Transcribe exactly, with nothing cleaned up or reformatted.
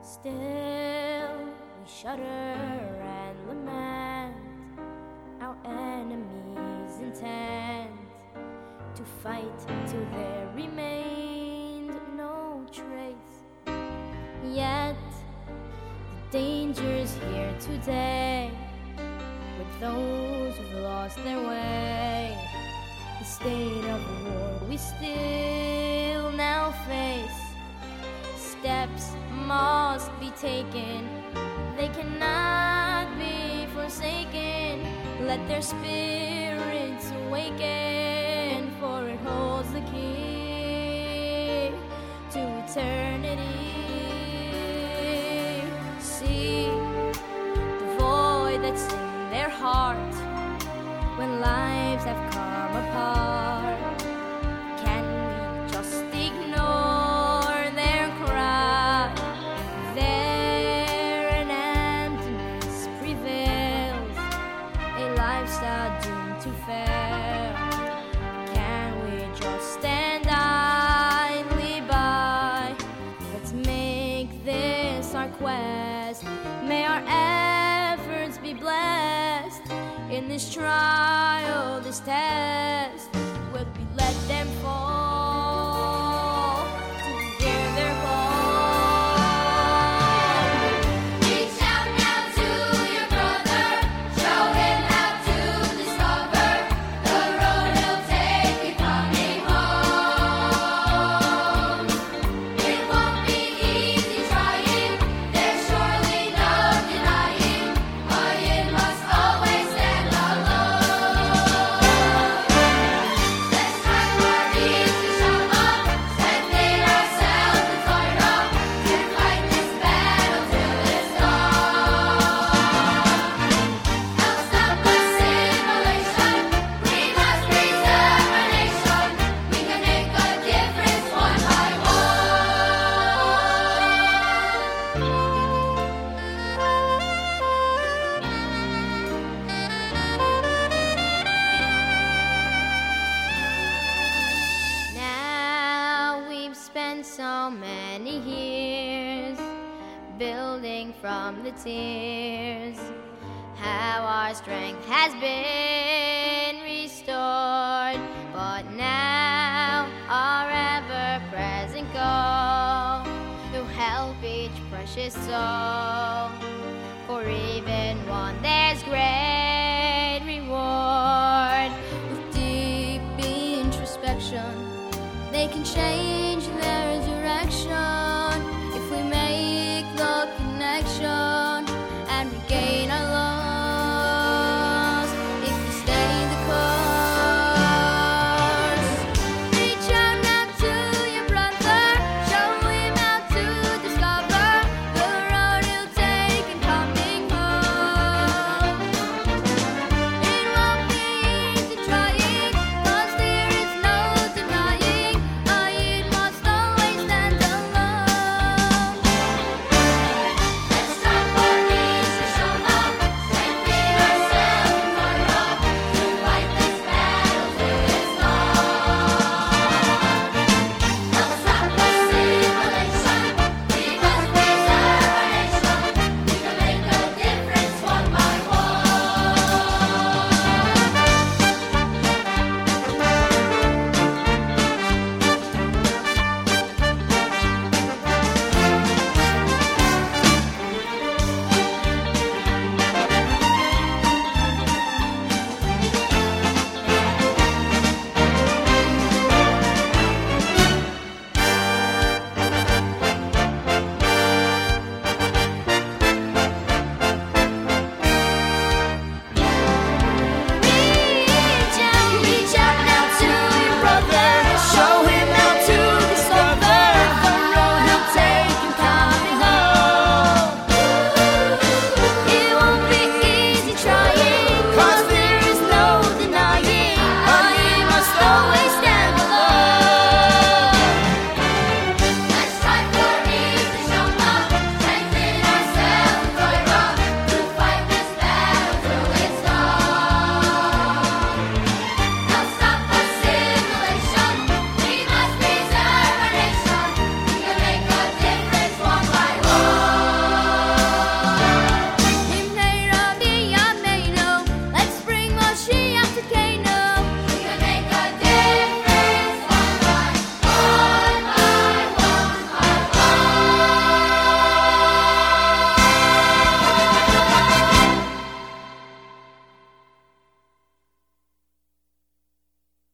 Still we shudder and lament our enemies' intent to fight till there remained no trace. Yet the danger's here today with those who've lost their way. The state of war we still now face. Steps must be taken, they cannot be forsaken. Let their spirits awaken, for it holds the key to eternity. See the void that's in their heart when lives have come apart. Can we just ignore their cry? There an emptiness prevails, a lifestyle doomed to fail. Can we just stand idly by? Let's make this our quest. May our efforts be blessed. In this trial, this test, will we let them fall to hear their call? Reach out now to your brother, show him how to discover the road he'll take in coming home. It won't be easy trying, there's surely no denying, but you must always stand alone. Let's try hard to show up, strengthen ourselves and toil up to fight this battle till it's done. Help stop assimilation, we must preserve our nation. We can make a difference one by Now we've spent so many years building from the tears, how our strength has been restored. But now our ever-present goal to help each precious soul. For even one there's great reward. With deep introspection, they can change their